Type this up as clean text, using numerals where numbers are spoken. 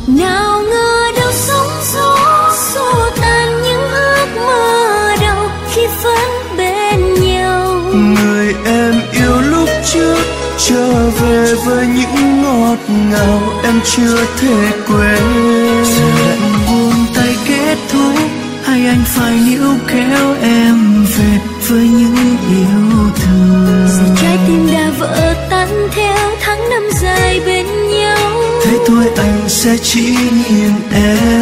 Nào ngờ đâu sóng gió xua tan những ước mơ đầu khi vẫn bên nhau. Người em yêu lúc trước trở về với những ngọt ngào em chưa thể quên. Giờ lại buông tay kết thúc, hay anh phải níu kéo em về với những yêu thương. Giờ trái tim đã vỡ tan theo tháng năm dài bên nhau. Thế thôi anh sẽ chỉ nhìn em.